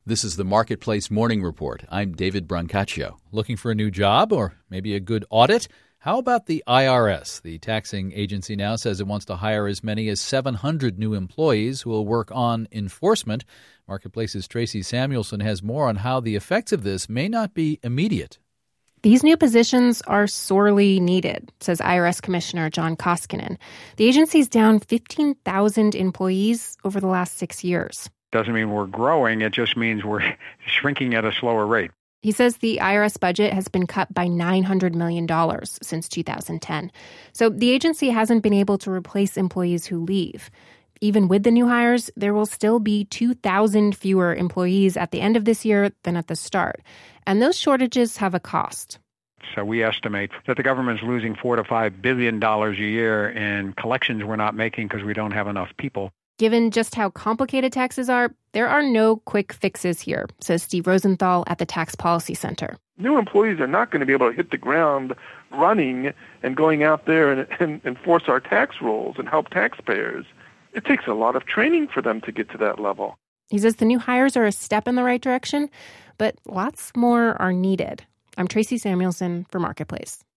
This is the Marketplace Morning Report. I'm David Brancaccio. Looking for a new job or maybe a good audit? How about the IRS? The taxing agency now says it wants to hire as many as 700 new employees who will work on enforcement. Marketplace's Tracy Samuelson has more on how the effects of this may not be immediate. These new positions are sorely needed, says IRS Commissioner John Koskinen. The agency's down 15,000 employees over the last 6 years. Doesn't mean we're growing. It just means we're shrinking at a slower rate. He says the IRS budget has been cut by $900 million since 2010. So the agency hasn't been able to replace employees who leave. Even with the new hires, there will still be 2,000 fewer employees at the end of this year than at the start. And those shortages have a cost. So we estimate that the government's losing $4 to $5 billion a year in collections we're not making because we don't have enough people. Given just how complicated taxes are, there are no quick fixes here, says Steve Rosenthal at the Tax Policy Center. New employees are not going to be able to hit the ground running and going out there and enforce our tax rules and help taxpayers. It takes a lot of training for them to get to that level. He says the new hires are a step in the right direction, but lots more are needed. I'm Tracy Samuelson for Marketplace.